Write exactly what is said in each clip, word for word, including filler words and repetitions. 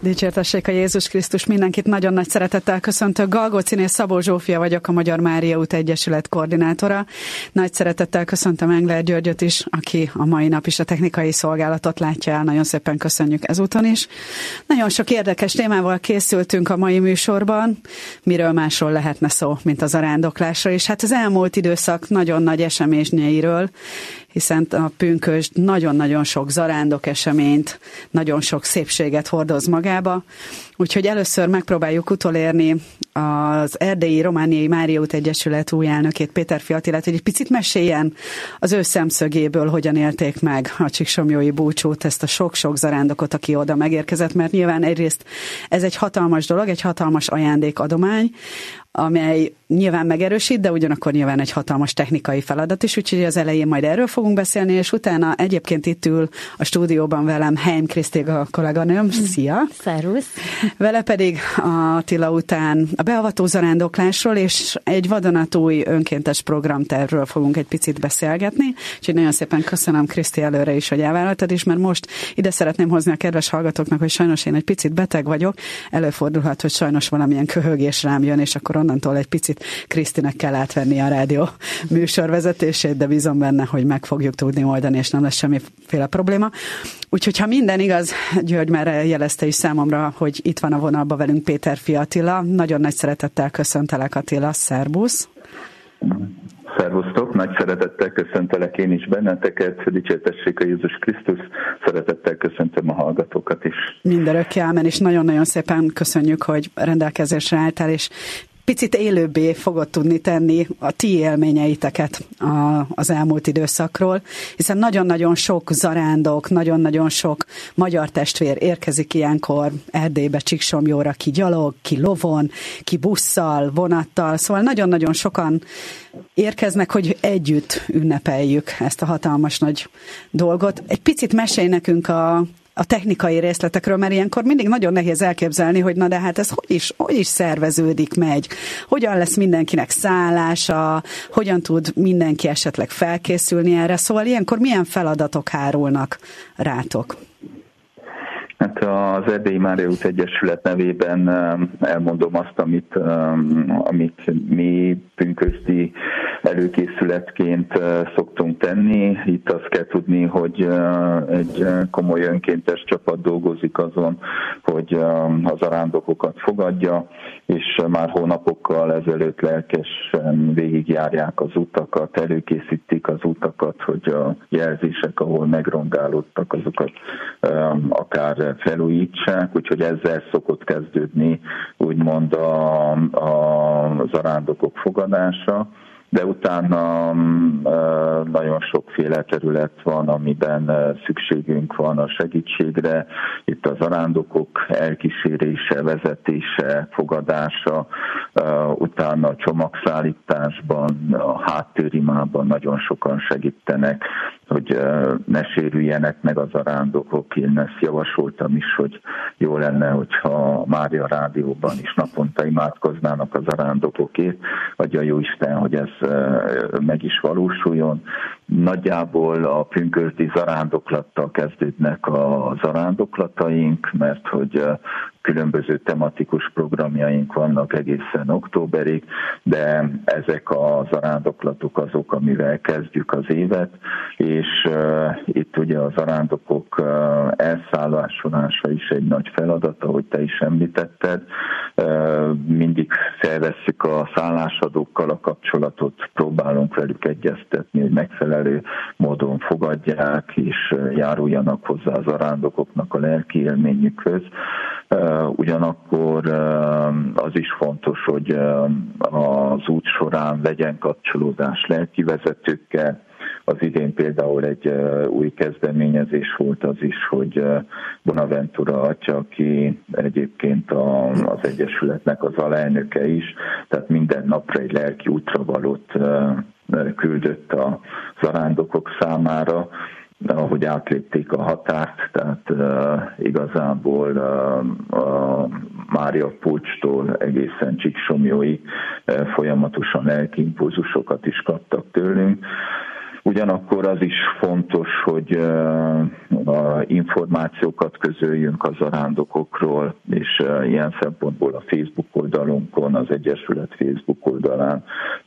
Dicsértessék a Jézus Krisztus, mindenkit nagyon nagy szeretettel köszöntök. Galgóciné Szabó Zsófia vagyok, a Magyar Mária Út Egyesület koordinátora. Nagy szeretettel köszöntöm Engler Györgyöt is, aki a mai nap is a technikai szolgálatot látja el. Nagyon szépen köszönjük ezúton is. Nagyon sok érdekes témával készültünk a mai műsorban. Miről másról lehetne szó, mint az zarándoklásról. És hát az elmúlt időszak nagyon nagy eseményeiről, hiszen a pünkösd nagyon-nagyon sok zarándok eseményt, nagyon sok szépséget hordoz magába. Úgyhogy először megpróbáljuk utolérni az Erdélyi Romániai Mária Út Egyesület új elnökét, Péterfi Attilát, hogy egy picit meséljen az ő szemszögéből, hogyan élték meg a csíksomlyói búcsút, ezt a sok-sok zarándokot, aki oda megérkezett, mert nyilván egyrészt ez egy hatalmas dolog, egy hatalmas ajándékadomány, amely nyilván megerősít, de ugyanakkor nyilván egy hatalmas technikai feladat is, úgyhogy az elején majd erről fogunk beszélni, és utána egyébként itt ül a stúdióban velem Heim Krisztéga kolléganőm. Szia! Szervusz! Vele pedig a Attila után a beavató zarándoklásról és egy vadonatúj önkéntes programtervről fogunk egy picit beszélgetni, úgyhogy nagyon szépen köszönöm Kriszti előre is, hogy elvállaltad is, mert most ide szeretném hozni a kedves hallgatóknak, hogy sajnos én egy picit beteg vagyok, előfordulhat, hogy sajnos valamilyen köhögés rám jön, és akkor onnantól egy picit Krisztinek kell átvenni a rádió műsorvezetését, de bízom benne, hogy meg fogjuk tudni oldani, és nem lesz semmiféle probléma. Úgyhogy ha minden igaz, György már jelezte is számomra, hogy itt van a vonalban velünk Péterfi Attila. Nagyon nagy szeretettel köszöntelek, Attila, szerbusz! Szervusztok, nagy szeretettel köszöntelek én is benneteket, dicsértessék a Jézus Krisztus, szeretettel köszöntöm a hallgatókat is. Mindörökké ámen, és nagyon-nagyon szépen köszönjük, hogy rendelkezésre álltál, és picit élőbbé fogod tudni tenni a ti élményeiteket a, az elmúlt időszakról, hiszen nagyon-nagyon sok zarándok, nagyon-nagyon sok magyar testvér érkezik ilyenkor Erdélybe, Csíksomlyóra, ki gyalog, ki lovon, ki busszal, vonattal, szóval nagyon-nagyon sokan érkeznek, hogy együtt ünnepeljük ezt a hatalmas nagy dolgot. Egy picit mesélj nekünk a a technikai részletekről, mert ilyenkor mindig nagyon nehéz elképzelni, hogy na de hát ez hogy is, hogy is szerveződik, megy, hogyan lesz mindenkinek szállása, hogyan tud mindenki esetleg felkészülni erre, szóval ilyenkor milyen feladatok hárulnak rátok? Hát az Erdélyi Mária Út Egyesület nevében elmondom azt, amit, amit mi pünkösdi előkészületként szoktunk tenni. Itt azt kell tudni, hogy egy komoly önkéntes csapat dolgozik azon, hogy a zarándokokat fogadja, és már hónapokkal ezelőtt lelkesen végigjárják az utakat, előkészítik az utakat, hogy a jelzések, ahol megrongálódtak, azokat akár felújítsák, úgyhogy ezzel szokott kezdődni úgymond a, a zarándokok fogadása, de utána nagyon sokféle terület van, amiben szükségünk van a segítségre. Itt a zarándokok elkísérése, vezetése, fogadása, utána a csomagszállításban, a háttérimában nagyon sokan segítenek, hogy ne sérüljenek meg a zarándokok. Én ezt javasoltam is, hogy jó lenne, hogyha Mária Rádióban is naponta imádkoznának a zarándokokért. Adja Jóisten, hogy ez meg is valósuljon. Nagyjából a pünkösdi zarándoklattal kezdődnek a zarándoklataink, mert hogy különböző tematikus programjaink vannak egészen októberig, de ezek a zarándoklatok azok, amivel kezdjük az évet, és uh, itt ugye a zarándokok uh, elszállásolása is egy nagy feladat, ahogy te is említetted. Uh, mindig felvesszük a szállásadókkal a kapcsolatot, próbálunk velük egyeztetni, hogy megfelelő módon fogadják, és járuljanak hozzá a zarándokoknak a lelki élményükhöz. Ugyanakkor az is fontos, hogy az út során legyen kapcsolódás lelkivezetőkkel. Az idén például egy új kezdeményezés volt az is, hogy Bonaventura atya, aki egyébként az Egyesületnek az alelnöke is, tehát minden napra egy lelki útravalót küldött a zarándokok számára, ahogy átlépték a határt, tehát uh, igazából uh, a Mária Pulcstól egészen Csíksomlyóig uh, folyamatosan lelki impulzusokat is kaptak tőlünk. Ugyanakkor az is fontos, hogy információkat közöljünk a zarándokokról, és ilyen szempontból a Facebook oldalunkon, az Egyesület Facebook oldalán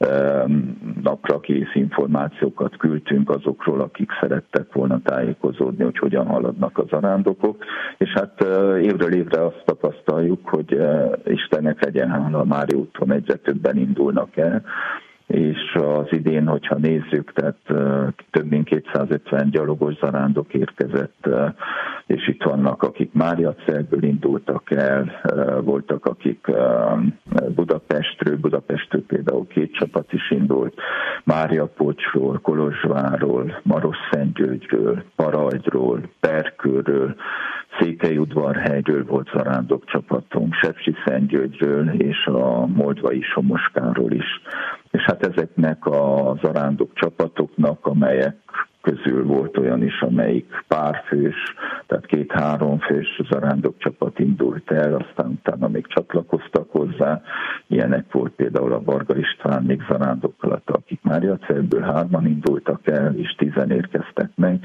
napra kész információkat küldtünk azokról, akik szerettek volna tájékozódni, hogy hogyan haladnak a zarándokok, és hát évről évre azt tapasztaljuk, hogy Istennek legyen hála, a Mária úton egyre többen indulnak el, és az idén, hogyha nézzük, tehát több mint kétszázötven gyalogos zarándok érkezett, és itt vannak, akik Máriacelből indultak el, voltak, akik Budapestről, Budapestről például két csapat is indult, Máriapocsról, Kolozsvárról, Marosszentgyörgyről, Parajdról, Perkőről, Székelyudvarhelyről volt zarándok csapatunk, Sepsiszentgyörgyről és a moldvai Somoskáról is. És hát ezeknek a zarándok csapatoknak, amelyek közül volt olyan is, amelyik párfős, tehát két-három fős zarándok csapat indult el, aztán utána még csatlakoztak hozzá. Ilyenek volt például a Varga István még zarándoklata, akik Máriacelből hárman indultak el, és tízen érkeztek meg,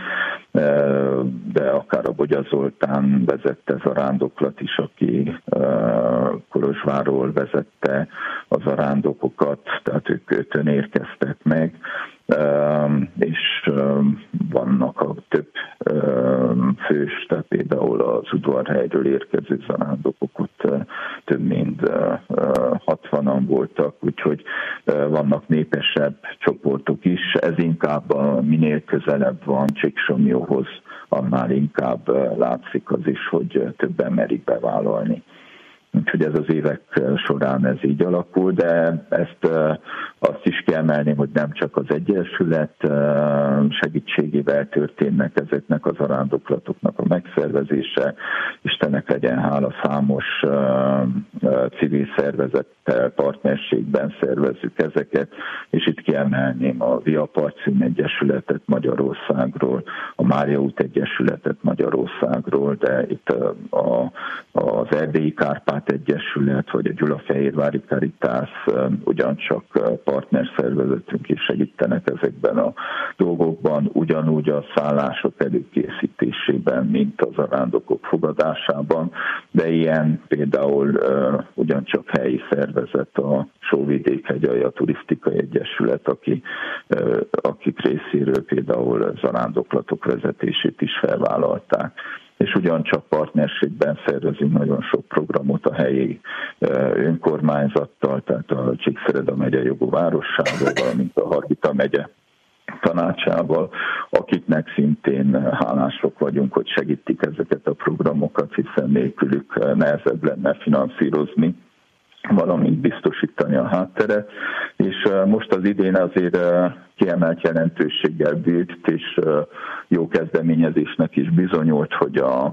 de akár a Bogya Zoltán vezette zarándoklat is, aki Kolozsvárról vezette a zarándokokat, tehát ők ötön érkeztek meg, és vannak a több fős, tehát például az Udvarhelyről érkező zarándokok ott több mint hatvanan voltak, úgyhogy vannak népesebb csoportok is. Ez inkább minél közelebb van Csíksomlyóhoz, annál inkább látszik az is, hogy többen merik bevállalni. Úgyhogy ez az évek során ez így alakul, de ezt azt is kiemelném, hogy nem csak az Egyesület segítségével történnek ezeknek az zarándoklatoknak a megszervezése. Istennek legyen hála, számos civil szervezettel partnerségben szervezzük ezeket, és itt kiemelném a Via Parcim Egyesületet Magyarországról, a Mária út Egyesületet Magyarországról, de itt a, az Erdélyi Kárpát Egyesület, vagy a Gyulafehérvári Caritas ugyancsak partnerszervezetünk is segítenek ezekben a dolgokban, ugyanúgy a szállások előkészítésében, mint a zarándokok fogadásában, de ilyen például ugyancsak helyi szervezet a Sóvidék-hegyalja Turisztikai Egyesület, aki, akik részéről például zarándoklatok vezetését is felvállalták. És ugyancsak partnerségben szervezünk nagyon sok programot a helyi önkormányzattal, tehát a Csíkszereda megye Jogó városával, valamint a Hargita megye tanácsával, akiknek szintén hálások vagyunk, hogy segítik ezeket a programokat, hiszen nélkülük nehezebb lenne finanszírozni, valamint biztosítani a hátteret, és most az idén azért kiemelt jelentőséggel bírt, és jó kezdeményezésnek is bizonyult, hogy a,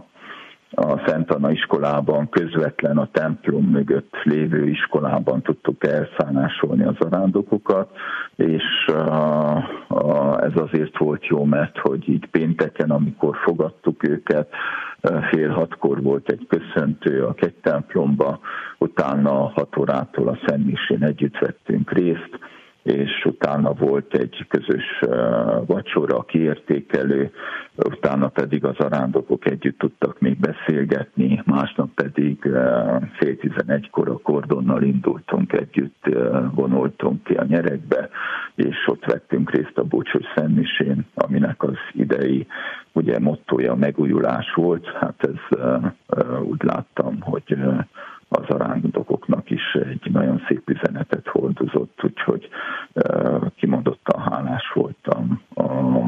a Szent Anna iskolában, közvetlen a templom mögött lévő iskolában tudtuk elszállásolni a zarándokokat, és a, a, ez azért volt jó, mert hogy így pénteken, amikor fogadtuk őket, fél hatkor volt egy köszöntő a kegytemplomba, utána hat órától a szentmisén együtt vettünk részt, és utána volt egy közös vacsora, kiértékelő, utána pedig az zarándokok együtt tudtak még beszélgetni, másnap pedig fél tizenegykor a kordonnal indultunk együtt, vonultunk ki a nyerekbe, és ott vettünk részt a búcsús szentmisén, aminek az idei ugye mottója megújulás volt. Hát ez úgy láttam, hogy a zarándokoknak is egy nagyon szép üzenetet hordozott, úgyhogy kimondottan hálás voltam a,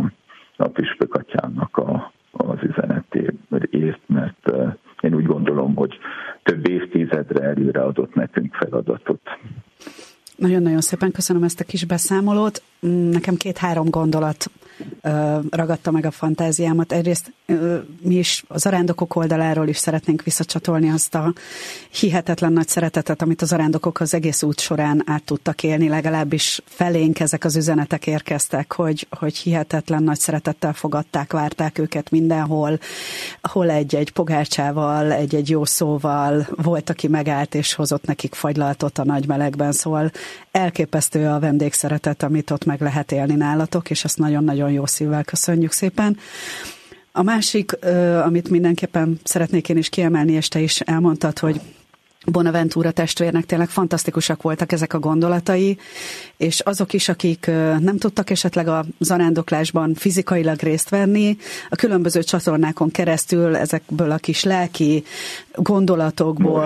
a püspök atyának a, az üzenetért, mert én úgy gondolom, hogy több évtizedre előre adott nekünk feladatot. Nagyon-nagyon szépen köszönöm ezt a kis beszámolót. Nekem két-három gondolat ragadta meg a fantáziámat. Egyrészt mi is a zarándokok oldaláról is szeretnénk visszacsatolni azt a hihetetlen nagy szeretetet, amit a zarándokok az egész út során át tudtak élni, legalábbis felénk ezek az üzenetek érkeztek, hogy, hogy hihetetlen nagy szeretettel fogadták, várták őket mindenhol, hol egy-egy pogácsával, egy-egy jó szóval, volt, aki megállt és hozott nekik fagylaltot a nagy melegben, szóval elképesztő a vendégszeretet, amit ott meg lehet élni nálatok, és ezt nagyon-nagyon nagyon jó szívvel köszönjük szépen. A másik, amit mindenképpen szeretnék én is kiemelni, és te is elmondtad, hogy Bonaventura testvérnek tényleg fantasztikusak voltak ezek a gondolatai, és azok is, akik nem tudtak esetleg a zarándoklásban fizikailag részt venni, a különböző csatornákon keresztül ezekből a kis lelki gondolatokból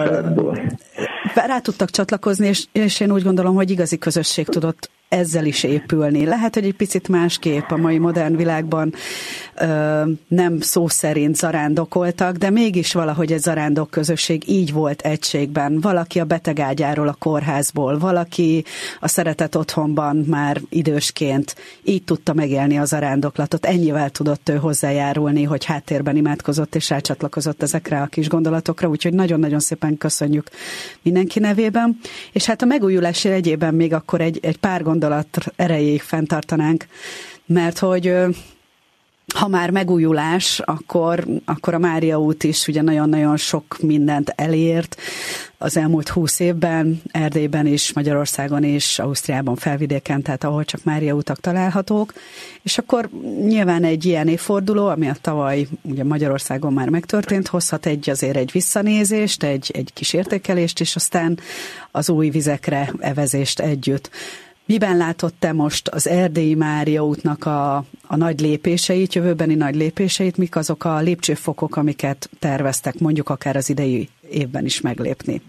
rá tudtak csatlakozni, és, és én úgy gondolom, hogy igazi közösség tudott ezzel is épülni. Lehet, hogy egy picit másképp a mai modern világban ö, nem szó szerint zarándokoltak, de mégis valahogy egy zarándok közösség így volt egységben. Valaki a betegágyáról a kórházból, valaki a szeretett otthonban már idősként így tudta megélni a zarándoklatot. Ennyivel tudott ő hozzájárulni, hogy háttérben imádkozott és rácsatlakozott ezekre a kis gondolatokra, úgyhogy nagyon-nagyon szépen köszönjük mindenki nevében. És hát a megújulás jegyében még akkor egy, egy pár gondolat erejéig fenntartanánk, mert hogy ha már megújulás, akkor, akkor a Mária út is ugye nagyon-nagyon sok mindent elért az elmúlt húsz évben, Erdélyben is, Magyarországon is, Ausztriában, Felvidéken, tehát ahol csak Mária utak találhatók, és akkor nyilván egy ilyen évforduló, ami a tavaly ugye Magyarországon már megtörtént, hozhat egy azért egy visszanézést, egy, egy kis értékelést, és aztán az új vizekre evezést együtt. Miben látod te most az Erdélyi Mária útnak a, a nagy lépéseit, jövőbeni nagy lépéseit, mik azok a lépcsőfokok, amiket terveztek mondjuk akár az idei évben is meglépni?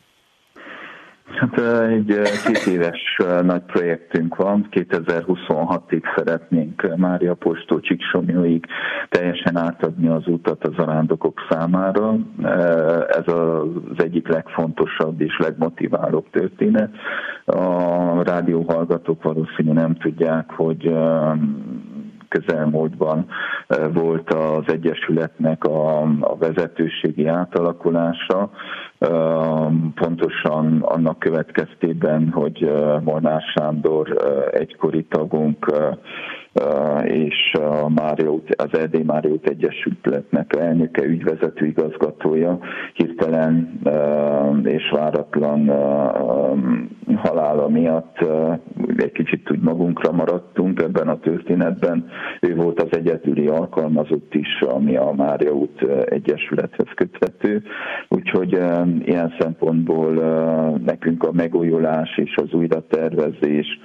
Hát egy két éves nagy projektünk van, kétezer-huszonhatig szeretnénk Mária Apostol Csíksomlyóig teljesen átadni az utat a zarándokok számára. Ez az egyik legfontosabb és legmotiválóbb történet. A rádióhallgatók valószínűleg nem tudják, hogy közelmúltban volt az Egyesületnek a, a vezetőségi átalakulása, pontosan annak következtében, hogy Molnár Sándor egykori tagunk és a Mária út, az Erdélyi Mária út Egyesületnek elnöke, ügyvezető igazgatója hirtelen és váratlan halála miatt egy kicsit úgy magunkra maradtunk ebben a történetben. Ő volt az egyedüli alkalmazott is, ami a Mária út Egyesülethez köthető, úgyhogy ilyen szempontból nekünk a megújulás és az újratervezés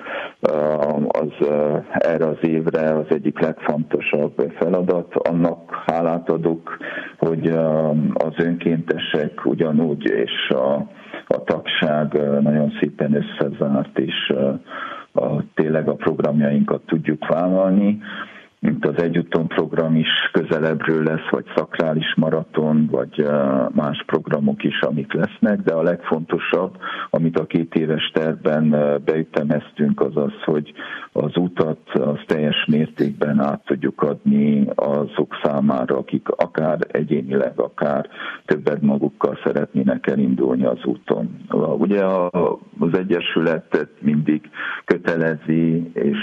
az erre az évre az egyik legfontosabb feladat. Annak hálát adok, hogy az önkéntesek ugyanúgy és a, a tagság nagyon szépen összezárt, és a, tényleg a programjainkat tudjuk vállalni. Mint az Egyúton program is közelebbről lesz, vagy szakrális maraton, vagy más programok is, amik lesznek, de a legfontosabb, amit a két éves tervben beütemeztünk, az az, hogy az utat az teljes mértékben át tudjuk adni azok számára, akik akár egyénileg, akár többet magukkal szeretnének elindulni az úton. Ugye az Egyesületet mindig kötelezi és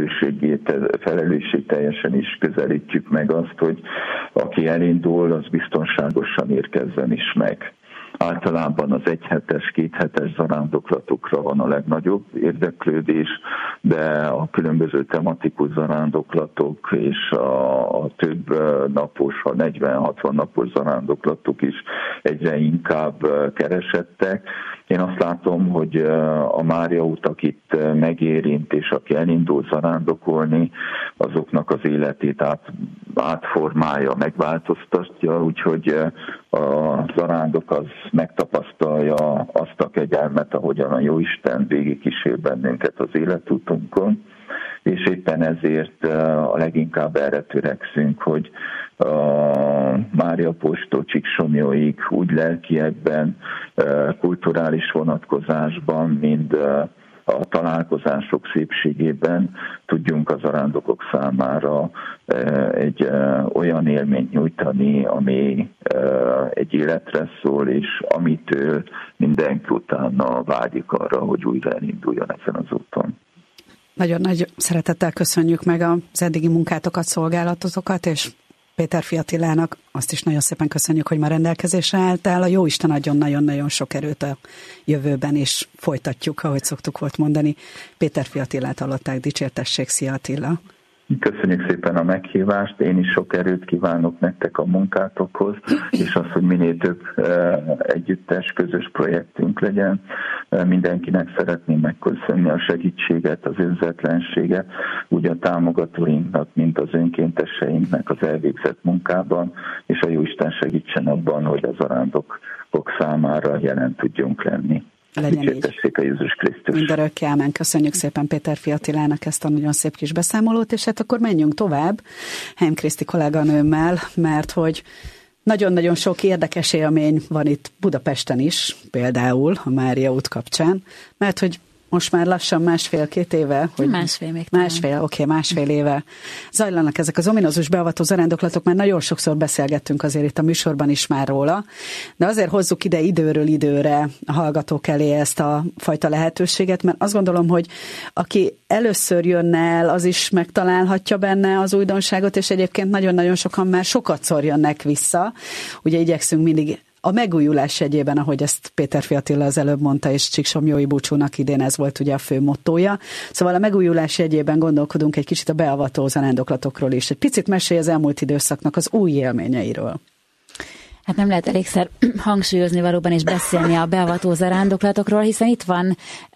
felelősségteljes is közelítjük meg azt, hogy aki elindul, az biztonságosan érkezzen is meg. Általában az egyhetes, kéthetes zarándoklatokra van a legnagyobb érdeklődés, de a különböző tematikus zarándoklatok és a, a több napos, a negyven-hatvan napos zarándoklatok is egyre inkább keresettek. Én azt látom, hogy a Mária út, akit megérint, és aki elindul zarándokolni, azoknak az életét át, átformálja, megváltoztatja, úgyhogy a zarándok az megtapasztalja azt a kegyelmet, ahogyan a Jóisten végigkísér bennünket az életútunkon, és éppen ezért a leginkább erre törekszünk, hogy a Mária Apostol Csíksomlyóig úgy lelkiekben, kulturális vonatkozásban, mind a találkozások szépségében tudjunk az zarándokok számára egy olyan élményt nyújtani, ami egy életre szól, és amitől mindenki utána vágyik arra, hogy újra elinduljon ezen az úton. Nagyon nagy szeretettel köszönjük meg az eddigi munkátokat, szolgálatotokat, és Péter Attilának azt is nagyon szépen köszönjük, hogy ma rendelkezésre álltál. A Jóisten adjon nagyon-nagyon sok erőt a jövőben, és folytatjuk, ahogy szoktuk volt mondani. Péter Attilát hallották, dicsértessék, szia Attila! Köszönjük szépen a meghívást, én is sok erőt kívánok nektek a munkátokhoz, és az, hogy minél több együttes, közös projektünk legyen. Mindenkinek szeretném megköszönni a segítséget, az önzetlenséget, úgy a támogatóinknak, mint az önkénteseinknek az elvégzett munkában, és a Jóisten segítsen abban, hogy az zarándokok számára jelen tudjunk lenni. Legyen így. A Jézus Krisztus. Mindörökké, ámen. Köszönjük szépen Péterfi Attilának ezt a nagyon szép kis beszámolót, és hát akkor menjünk tovább Heim Kriszti kolléganőmmel, mert hogy nagyon-nagyon sok érdekes élmény van itt Budapesten is, például a Mária út kapcsán, mert hogy most már lassan másfél-két éve, hogy másfél még másfél, oké, okay, másfél éve zajlanak ezek az ominózus beavató zarándoklatok, már nagyon sokszor beszélgettünk azért itt a műsorban is már róla, de azért hozzuk ide időről időre a hallgatók elé ezt a fajta lehetőséget, mert azt gondolom, hogy aki először jönne el, az is megtalálhatja benne az újdonságot, és egyébként nagyon-nagyon sokan már sokatszor jönnek vissza. Ugye igyekszünk mindig a megújulás jegyében, ahogy ezt Péterfi Attila az előbb mondta, és Csíksomlyói búcsúnak idén ez volt ugye a fő mottója. Szóval a megújulás jegyében gondolkodunk egy kicsit a beavató zarándoklatokról is. Egy picit mesélj az elmúlt időszaknak az új élményeiről. Hát nem lehet elégszer hangsúlyozni valóban és beszélni a beavató zarándoklatokról, hiszen itt van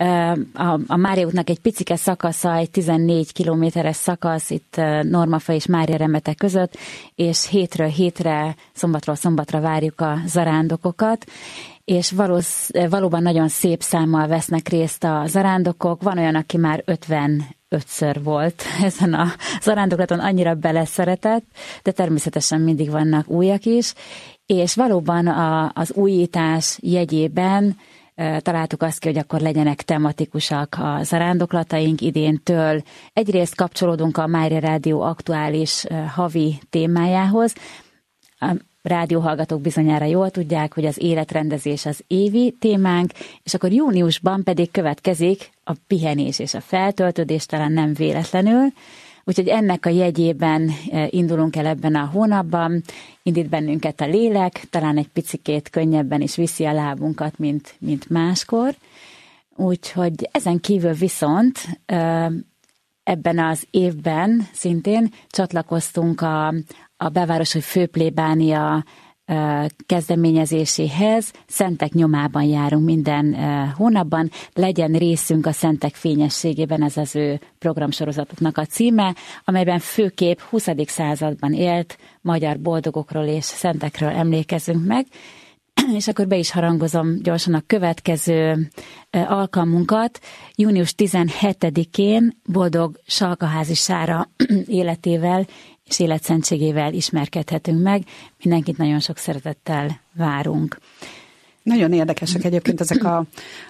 a, a Mária útnak egy picike szakasza, egy tizennégy kilométeres szakasz itt Normafa és Mária Remete között, és hétről hétre, szombatról szombatra várjuk a zarándokokat, és valósz, valóban nagyon szép számmal vesznek részt a zarándokok. Van olyan, aki már ötvenötször volt ezen a zarándoklaton, annyira beleszeretett, de természetesen mindig vannak újak is, és valóban a, az újítás jegyében e, találtuk azt ki, hogy akkor legyenek tematikusak a zarándoklataink idéntől. Egyrészt kapcsolódunk a Mária Rádió aktuális e, havi témájához. A rádióhallgatók bizonyára jól tudják, hogy az életrendezés az évi témánk, és akkor júniusban pedig következik a pihenés és a feltöltődés, talán nem véletlenül. Úgyhogy ennek a jegyében indulunk el ebben a hónapban, indít bennünket a lélek, talán egy picikét könnyebben is viszi a lábunkat, mint, mint máskor. Úgyhogy ezen kívül viszont ebben az évben szintén csatlakoztunk a, a belvárosi főplébánia kezdeményezéséhez. Szentek nyomában járunk minden hónapban, legyen részünk a szentek fényességében, ez az ő programsorozatoknak a címe, amelyben főképp huszadik században élt magyar boldogokról és szentekről emlékezünk meg. És akkor be is harangozom gyorsan a következő alkalmunkat. június tizenhetedikén boldog Salkaházi Sára életével és életszentségével ismerkedhetünk meg. Mindenkit nagyon sok szeretettel várunk. Nagyon érdekesek egyébként ezek a,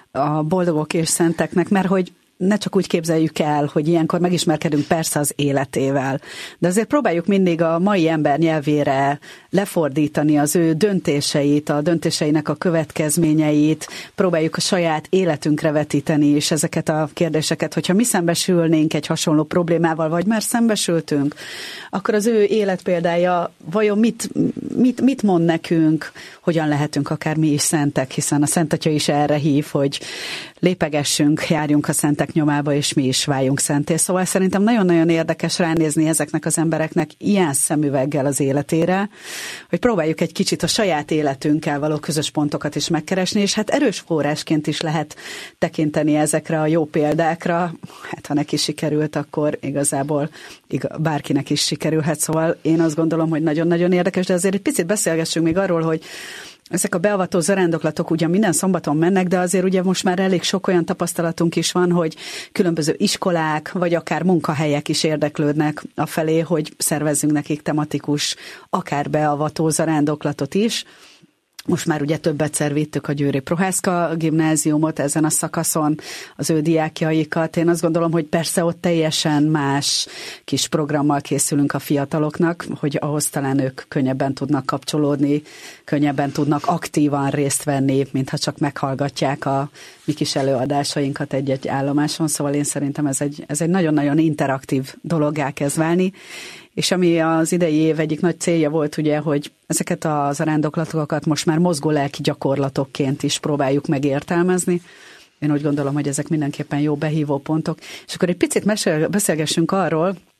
a boldogok és szenteknek, mert hogy ne csak úgy képzeljük el, hogy ilyenkor megismerkedünk persze az életével, de azért próbáljuk mindig a mai ember nyelvére lefordítani az ő döntéseit, a döntéseinek a következményeit, próbáljuk a saját életünkre vetíteni, és ezeket a kérdéseket, hogyha mi szembesülnénk egy hasonló problémával, vagy már szembesültünk, akkor az ő életpéldája vajon mit, mit, mit mond nekünk, hogyan lehetünk akár mi is szentek, hiszen a Szent Atya is erre hív, hogy lépegessünk, járjunk a szentek nyomába, és mi is váljunk szenté. Szóval szerintem nagyon-nagyon érdekes ránézni ezeknek az embereknek ilyen szemüveggel az életére, hogy próbáljuk egy kicsit a saját életünkkel való közös pontokat is megkeresni, és hát erős forrásként is lehet tekinteni ezekre a jó példákra. Hát ha neki sikerült, akkor igazából bárkinek is sikerülhet. Szóval én azt gondolom, hogy nagyon-nagyon érdekes, de azért egy picit beszélgessünk még arról, hogy ezek a beavató zarándoklatok ugyan minden szombaton mennek, de azért ugye most már elég sok olyan tapasztalatunk is van, hogy különböző iskolák, vagy akár munkahelyek is érdeklődnek afelé, hogy szervezzünk nekik tematikus, akár beavató zarándoklatot is. Most már ugye többetszer vittük a Győri Prohászka gimnáziumot ezen a szakaszon, az ő diákjaikat. Én azt gondolom, hogy persze ott teljesen más kis programmal készülünk a fiataloknak, hogy ahhoz talán ők könnyebben tudnak kapcsolódni, könnyebben tudnak aktívan részt venni, mintha csak meghallgatják a mi kis előadásainkat egy-egy állomáson. Szóval én szerintem ez egy, ez egy nagyon-nagyon interaktív dologgá kezd válni. És ami az idei év egyik nagy célja volt, ugye, hogy ezeket a zarándoklatokat most már mozgó lelki gyakorlatokként is próbáljuk megértelmezni. Én úgy gondolom, hogy ezek mindenképpen jó behívó pontok. És akkor egy picit mesél, beszélgessünk arról,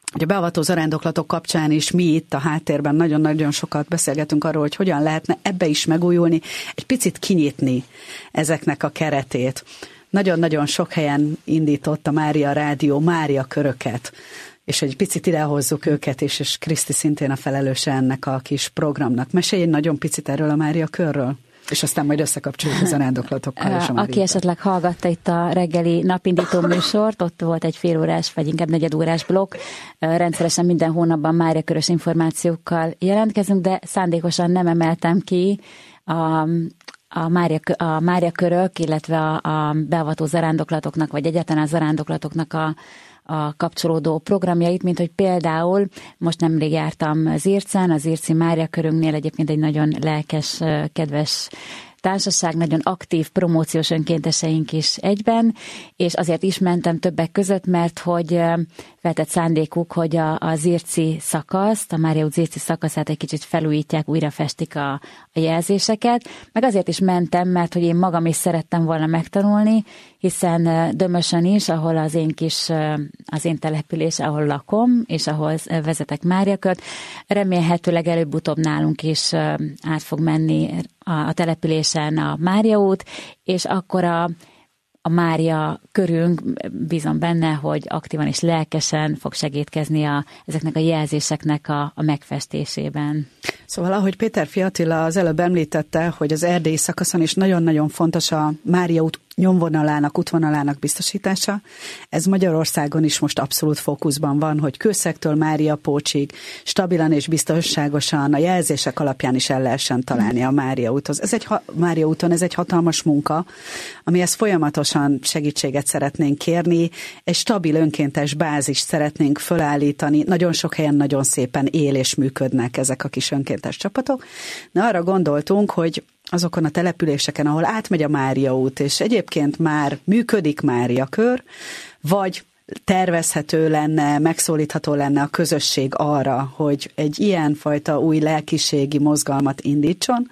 hogy a beavató zarándoklatok kapcsán is mi itt a háttérben nagyon-nagyon sokat beszélgetünk arról, hogy hogyan lehetne ebbe is megújulni, egy picit kinyitni ezeknek a keretét. Nagyon-nagyon sok helyen indított a Mária Rádió Mária köröket, és egy picit idehozzuk őket is, és Kriszti szintén a felelőse ennek a kis programnak. Mesélj egy nagyon picit erről a Mária körről, és aztán majd összekapcsoljuk a zarándoklatokkal és a Máriával. Aki esetleg hallgatta itt a reggeli napindító műsort, ott volt egy félórás, vagy inkább negyedórás blokk. Rendszeresen minden hónapban Mária körös információkkal jelentkezünk, de szándékosan nem emeltem ki a A Mária, a Mária körök, illetve a, a beavató zarándoklatoknak, vagy egyáltalán a zarándoklatoknak a, a kapcsolódó programjait, mint hogy például most nemrég jártam Zircen, az Zirci Mária körünknél egyébként egy nagyon lelkes, kedves társaság, nagyon aktív promóciós önkénteseink is egyben, és azért is mentem többek között, mert hogy feltett szándékuk, hogy a, a Zirci szakaszt, a Mária út Zirci szakaszát egy kicsit felújítják, újra festik a, a jelzéseket, meg azért is mentem, mert hogy én magam is szerettem volna megtanulni, hiszen Dömösön is, ahol az én kis, az én település, ahol lakom, és ahol vezetek Máriakört, remélhetőleg előbb-utóbb nálunk is át fog menni a, a településen a Mária út, és akkor a A Mária körünk, bízom benne, hogy aktívan és lelkesen fog segítkezni a, ezeknek a jelzéseknek a, a megfestésében. Szóval, ahogy Péter Fiatila az előbb említette, hogy az erdélyi szakaszon is nagyon-nagyon fontos a Mária út nyomvonalának, útvonalának biztosítása. Ez Magyarországon is most abszolút fókuszban van, hogy Kőszegtől Mária Pócsig stabilan és biztonságosan a jelzések alapján is el lehessen találni a Mária úthoz. Ez egy Mária úton, ez egy hatalmas munka, amihez folyamatosan segítséget szeretnénk kérni, egy stabil önkéntes bázist szeretnénk fölállítani. Nagyon sok helyen nagyon szépen él és működnek ezek a kis önkéntes csapatok. De arra gondoltunk, hogy azokon a településeken, ahol átmegy a Mária út, és egyébként már működik Mária kör, vagy tervezhető lenne, megszólítható lenne a közösség arra, hogy egy ilyenfajta új lelkiségi mozgalmat indítson,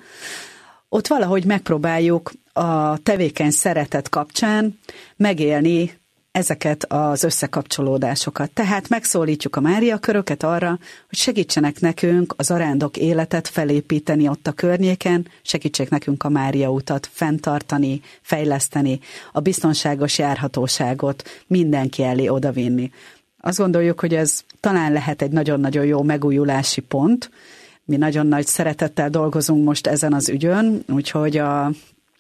ott valahogy megpróbáljuk a tevékeny szeretet kapcsán megélni ezeket az összekapcsolódásokat. Tehát megszólítjuk a Mária köröket arra, hogy segítsenek nekünk az arándok életet felépíteni ott a környéken, segítsék nekünk a Mária utat fenntartani, fejleszteni, a biztonságos járhatóságot mindenki elé odavinni. Azt gondoljuk, hogy ez talán lehet egy nagyon-nagyon jó megújulási pont. Mi nagyon nagy szeretettel dolgozunk most ezen az ügyön, úgyhogy a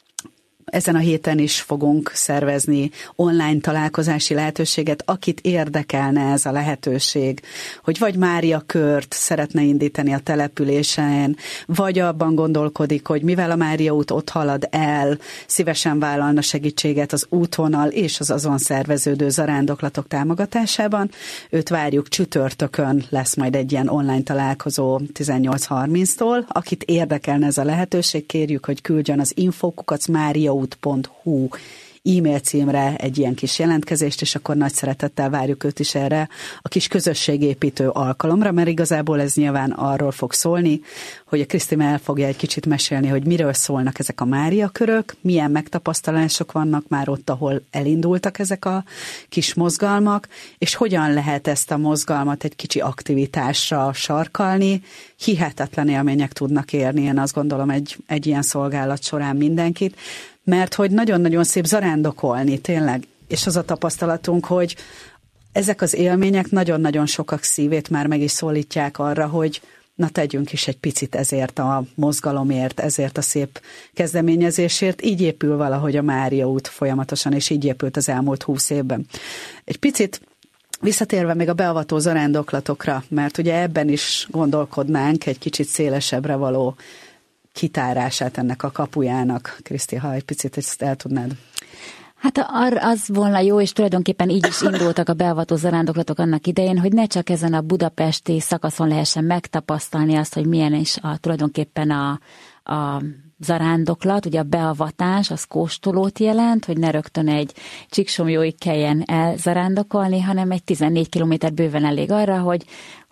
ezen a héten is fogunk szervezni online találkozási lehetőséget, akit érdekelne ez a lehetőség, hogy vagy Mária kört szeretne indítani a településen, vagy abban gondolkodik, hogy mivel a Mária út ott halad el, szívesen vállalna segítséget az útvonal és az azon szerveződő zarándoklatok támogatásában. Őt várjuk, csütörtökön lesz majd egy ilyen online találkozó tizennyolc harminctól. Akit érdekelne ez a lehetőség, kérjük, hogy küldjön az infókukac mária út pont hu e-mail címre egy ilyen kis jelentkezést, és akkor nagy szeretettel várjuk őt is erre a kis közösségépítő alkalomra, mert igazából ez nyilván arról fog szólni, hogy a Kriszti el fogja egy kicsit mesélni, hogy miről szólnak ezek a Mária körök, milyen megtapasztalások vannak már ott, ahol elindultak ezek a kis mozgalmak, és hogyan lehet ezt a mozgalmat egy kicsi aktivitásra sarkalni. Hihetetlen élmények tudnak érni, én azt gondolom egy, egy ilyen szolgálat során mindenkit, mert hogy nagyon-nagyon szép zarándokolni, tényleg. És az a tapasztalatunk, hogy ezek az élmények nagyon-nagyon sokak szívét már meg is szólítják arra, hogy na tegyünk is egy picit ezért a mozgalomért, ezért a szép kezdeményezésért. Így épül valahogy a Mária út folyamatosan, és így épült az elmúlt húsz évben. Egy picit visszatérve még a beavató zarándoklatokra, mert ugye ebben is gondolkodnánk egy kicsit szélesebbre való kitárását ennek a kapujának. Kriszti, ha egy picit ezt el tudnád. Hát az volna jó, és tulajdonképpen így is indultak a beavató zarándoklatok annak idején, hogy ne csak ezen a budapesti szakaszon lehessen megtapasztalni azt, hogy milyen is a, tulajdonképpen a, a zarándoklat, ugye a beavatás, az kóstolót jelent, hogy ne rögtön egy Csíksomlyóig kelljen elzarándokolni, hanem egy tizennégy kilométer bőven elég arra, hogy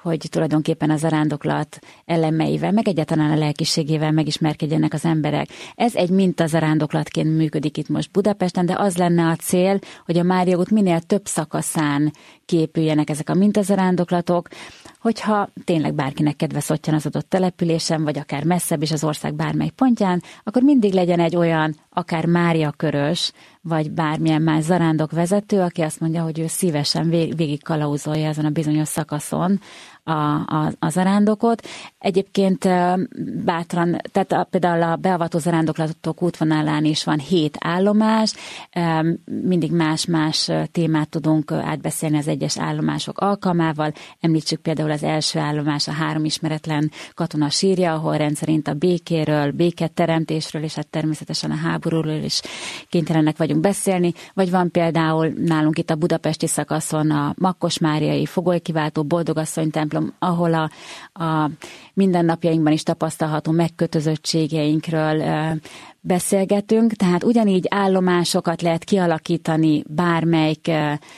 hogy tulajdonképpen a zarándoklat elemeivel, meg egyáltalán a lelkiségével megismerkedjenek az emberek. Ez egy mintazarándoklatként működik itt most Budapesten, de az lenne a cél, hogy a Mária út minél több szakaszán képüljenek ezek a mintazarándoklatok, hogyha tényleg bárkinek kedve szottyan az adott településen, vagy akár messzebb is az ország bármely pontján, akkor mindig legyen egy olyan, akár Mária körös, vagy bármilyen más zarándokvezető, aki azt mondja, hogy ő szívesen vég, végig kalauzolja ezen a bizonyos szakaszon a, a, a zarándokot. Egyébként bátran, tehát a, például a beavató zarándoklatok útvonalán is van hét állomás, mindig más-más témát tudunk átbeszélni az egyes állomások alkalmával. Említsük például az első állomás, a három ismeretlen katona sírja, ahol rendszerint a békéről, béketeremtésről, és hát természetesen a háborúról is kénytelenek vagyunk beszélni, vagy van például nálunk itt a budapesti szakaszon a Makkos Máriai Fogolykiváltó Boldogasszony templom, ahol a, a mindennapjainkban is tapasztalható megkötözöttségeinkről beszélgetünk, tehát ugyanígy állomásokat lehet kialakítani bármelyik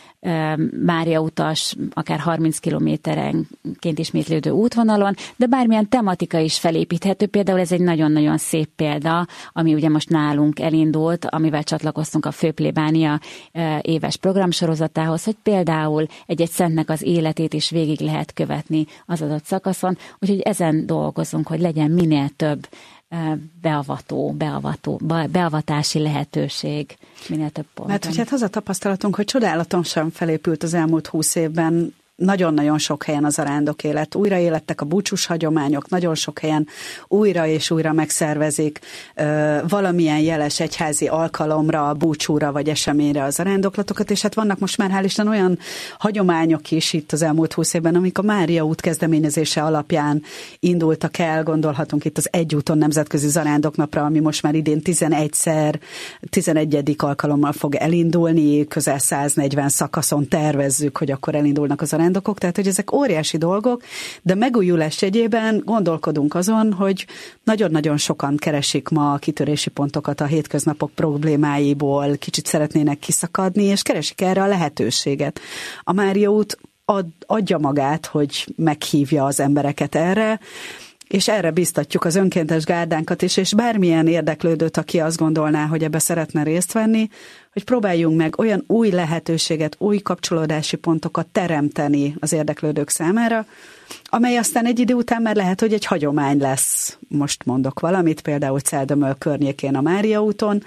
Mária utas, akár harminc kilométerenként ismétlődő útvonalon, de bármilyen tematika is felépíthető. Például ez egy nagyon-nagyon szép példa, ami ugye most nálunk elindult, amivel csatlakoztunk a Főplébánia éves programsorozatához, hogy például egy-egy szentnek az életét is végig lehet követni az adott szakaszon, úgyhogy ezen dolgozunk, hogy legyen minél több beavató, beavató, beavatási lehetőség, minél több ponton. Mert hogy hát az a tapasztalatunk, hogy csodálatosan felépült az elmúlt húsz évben nagyon-nagyon sok helyen az zarándok élet. Újra élettek a búcsús hagyományok, nagyon sok helyen újra és újra megszervezik ö, valamilyen jeles egyházi alkalomra, búcsúra vagy eseményre a zarándoklatokat, és hát vannak most már hál' Isten olyan hagyományok is itt az elmúlt húsz évben, amik a Mária út kezdeményezése alapján indultak el, gondolhatunk itt az Egy úton nemzetközi zarándoknapra, ami most már idén tizenegyszer, tizenegyedik alkalommal fog elindulni, közel száznegyven szakaszon tervezzük, hogy akkor elindulnak az zarándokok, tehát hogy ezek óriási dolgok, de megújulás jegyében gondolkodunk azon, hogy nagyon-nagyon sokan keresik ma a kitörési pontokat a hétköznapok problémáiból, kicsit szeretnének kiszakadni, és keresik erre a lehetőséget. A Mária út ad, adja magát, hogy meghívja az embereket erre, és erre biztatjuk az önkéntes gárdánkat is, és bármilyen érdeklődőt, aki azt gondolná, hogy ebbe szeretne részt venni, hogy próbáljunk meg olyan új lehetőséget, új kapcsolódási pontokat teremteni az érdeklődők számára, amely aztán egy idő után már lehet, hogy egy hagyomány lesz. Most mondok valamit, például Celdömöl környékén a Mária úton,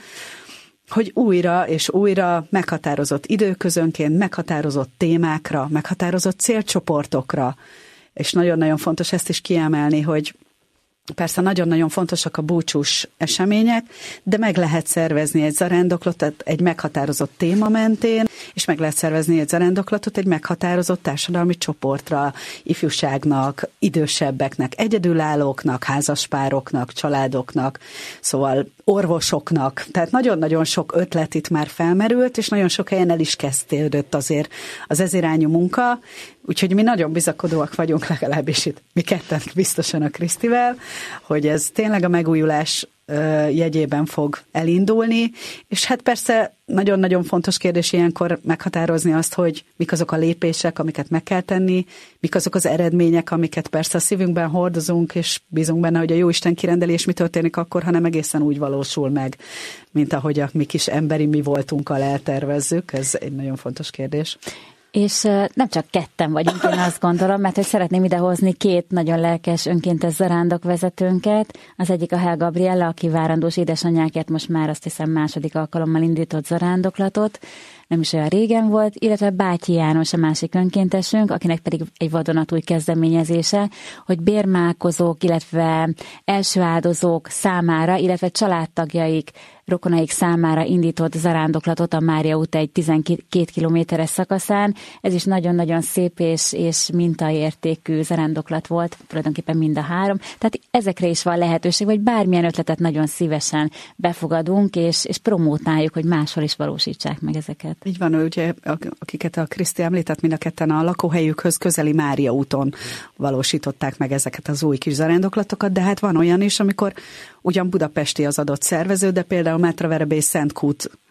hogy újra és újra meghatározott időközönként, meghatározott témákra, meghatározott célcsoportokra, és nagyon-nagyon fontos ezt is kiemelni, hogy persze nagyon-nagyon fontosak a búcsús események, de meg lehet szervezni egy zarándoklatot egy meghatározott téma mentén, és meg lehet szervezni egy zarándoklatot egy meghatározott társadalmi csoportra, ifjúságnak, idősebbeknek, egyedülállóknak, házaspároknak, családoknak, szóval orvosoknak. Tehát nagyon-nagyon sok ötlet itt már felmerült, és nagyon sok helyen el is kezdődött azért az ez irányú munka, úgyhogy mi nagyon bizakodóak vagyunk, legalábbis itt mi ketten biztosan a Krisztivel, hogy ez tényleg a megújulás jegyében fog elindulni, és hát persze nagyon-nagyon fontos kérdés ilyenkor meghatározni azt, hogy mik azok a lépések, amiket meg kell tenni, mik azok az eredmények, amiket persze a szívünkben hordozunk, és bízunk benne, hogy a Jóisten kirendeli, és mi történik akkor, hanem egészen úgy valósul meg, mint ahogy a mi kis emberi mi voltunkkal eltervezzük. Ez egy nagyon fontos kérdés. És nem csak ketten vagyunk, én azt gondolom, mert hogy szeretném idehozni két nagyon lelkes önkéntes zarándokvezetőnket. Az egyik a Hel Gabriella, aki várandós édesanyjákért most már azt hiszem második alkalommal indított zarándoklatot, nem is olyan régen volt, illetve Bátyi János a másik önkéntesünk, akinek pedig egy vadonatúj kezdeményezése, hogy bérmálkozók, illetve első áldozók számára, illetve családtagjaik, rokonaik számára indított zarándoklatot a Mária út egy tizenkét kilométeres szakaszán. Ez is nagyon-nagyon szép és, és mintaértékű zarándoklat volt, tulajdonképpen mind a három. Tehát ezekre is van lehetőség, vagy bármilyen ötletet nagyon szívesen befogadunk, és, és promótáljuk, hogy máshol is valósítsák meg ezeket. Így van, ugye, akiket a Kriszti említett, mind a ketten a lakóhelyükhöz közeli Mária úton valósították meg ezeket az új kis zarándoklatokat, de hát van olyan is, amikor ugyan budapesti az adott szervező, de például Mátraverebély Szentkút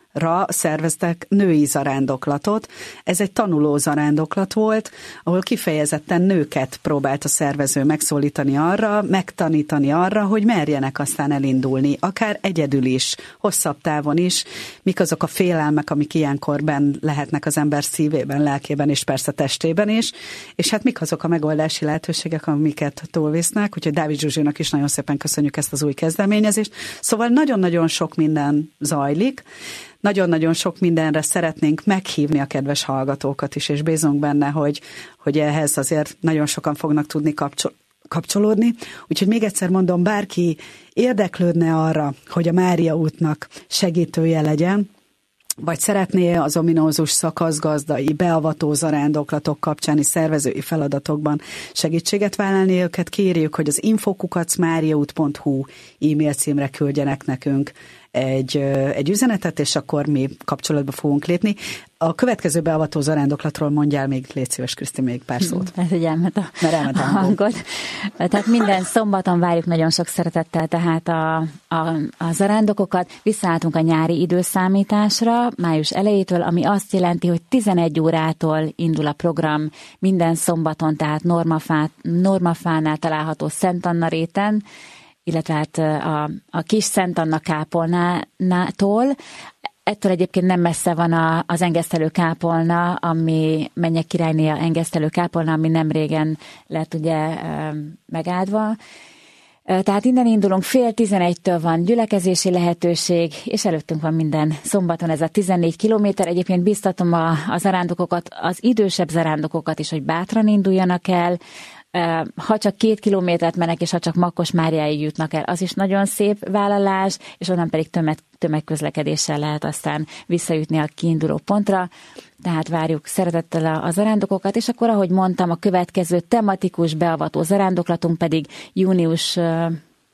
ra szerveztek női zarándoklatot. Ez egy tanuló zarándoklat volt, ahol kifejezetten nőket próbált a szervező megszólítani arra, megtanítani arra, hogy merjenek aztán elindulni, akár egyedül is, hosszabb távon is, mik azok a félelmek, amik ilyenkor benn lehetnek az ember szívében, lelkében és persze testében is, és hát mik azok a megoldási lehetőségek, amiket túlvisznek, úgyhogy Dávid Zsuzsinak is nagyon szépen köszönjük ezt az új kezdeményezést. Szóval nagyon-nagyon sok minden zajlik, nagyon-nagyon sok mindenre szeretnénk meghívni a kedves hallgatókat is, és bízunk benne, hogy, hogy ehhez azért nagyon sokan fognak tudni kapcsol- kapcsolódni. Úgyhogy még egyszer mondom, bárki érdeklődne arra, hogy a Mária útnak segítője legyen, vagy szeretné az ominózus szakaszgazdai, beavató zarándoklatok kapcsáni szervezői feladatokban segítséget vállalni, őket kérjük, hogy az info kukac mariaút pont hu e-mail címre küldjenek nekünk egy, egy üzenetet, és akkor mi kapcsolatba fogunk lépni. A következő beavató zarándoklatról mondjál még, légy szíves, Kriszti, még pár szót. Ez ugye elment a, a hangot. Tehát minden szombaton várjuk nagyon sok szeretettel tehát a, a, a zarándokokat. Visszaálltunk a nyári időszámításra, május elejétől, ami azt jelenti, hogy tizenegy órától indul a program minden szombaton, tehát Normafá, Normafánál található Szent Anna réten, illetve hát a, a kis Szent Anna kápolnától. Ettől egyébként nem messze van a, az engesztelő kápolna, ami Mennyek királyné a engesztelő kápolna, ami nem régen lett ugye megáldva. Tehát innen indulunk, fél tizenegytől van gyülekezési lehetőség, és előttünk van minden szombaton ez a tizennégy kilométer. Egyébként biztatom a, a zarándokokat, az idősebb zarándokokat is, hogy bátran induljanak el. Ha csak két kilométert mennek, és ha csak Makkos Máriáig jutnak el, az is nagyon szép vállalás, és onnan pedig tömeg, tömegközlekedéssel lehet aztán visszajutni a kiinduló pontra. Tehát várjuk szeretettel a, a zarándokokat, és akkor, ahogy mondtam, a következő tematikus beavató zarándoklatunk pedig június, uh,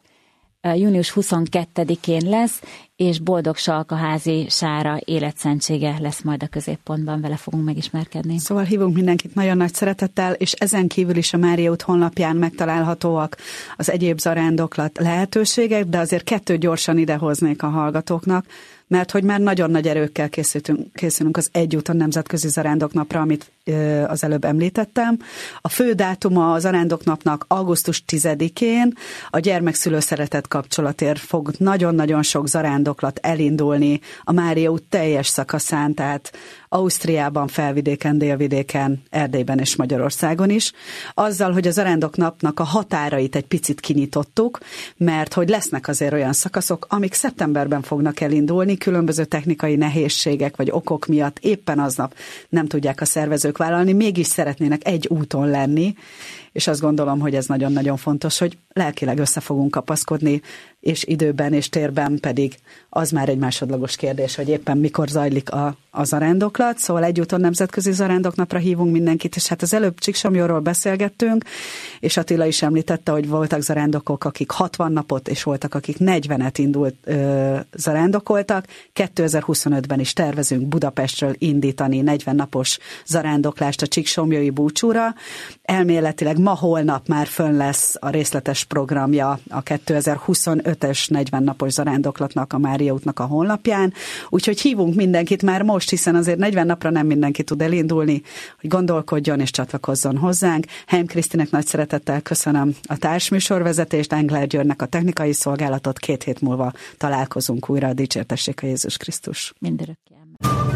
június huszonkettedikén lesz, és Boldog Salkaházi Sára életszentsége lesz majd a középpontban, vele fogunk megismerkedni. Szóval hívunk mindenkit nagyon nagy szeretettel, és ezen kívül is a Mária út honlapján megtalálhatóak az egyéb zarándoklat lehetőségek, de azért kettőt gyorsan idehoznék a hallgatóknak, mert hogy már nagyon nagy erőkkel készülünk, készülünk az Egyúton Nemzetközi Zarándoknapra, amit ö, az előbb említettem. A fő dátuma a Zarándoknapnak augusztus tizedikén, a gyermekszülő szeretet kapcsolatért fog nagyon-nagyon sok zarándoklat elindulni a Mária út teljes szakaszán, tehát Ausztriában, Felvidéken, Délvidéken, Erdélyben és Magyarországon is. Azzal, hogy a Zarándoknapnak a határait egy picit kinyitottuk, mert hogy lesznek azért olyan szakaszok, amik szeptemberben fognak elindulni, különböző technikai nehézségek vagy okok miatt éppen aznap nem tudják a szervezők vállalni, mégis szeretnének egy úton lenni, és azt gondolom, hogy ez nagyon-nagyon fontos, hogy lelkileg össze fogunk kapaszkodni, és időben és térben pedig az már egy másodlagos kérdés, hogy éppen mikor zajlik a, a zarándoklat. Szóval Egyúton Nemzetközi Zarándoknapra hívunk mindenkit, és hát az előbb Csíksomlyóról beszélgettünk, és Attila is említette, hogy voltak zarándokok, akik hatvan napot, és voltak, akik negyvenet indult ö, zarándokoltak. kétezer-huszonötben is tervezünk Budapestről indítani negyven napos zarándoklást a Csíksomlyói búcsúra. Elméletileg ma-holnap már fönn lesz a részletes programja a kétezer-huszonötös negyven napos zarándoklatnak a Mária útnak a honlapján, úgyhogy hívunk mindenkit már most, hiszen azért negyven napra nem mindenki tud elindulni, hogy gondolkodjon és csatlakozzon hozzánk. Heim Krisztinek nagy szeretettel köszönöm a társműsorvezetést, Engler Györgynek a technikai szolgálatot, két hét múlva találkozunk újra, dicsértessék a Jézus Krisztus. Mindörökké.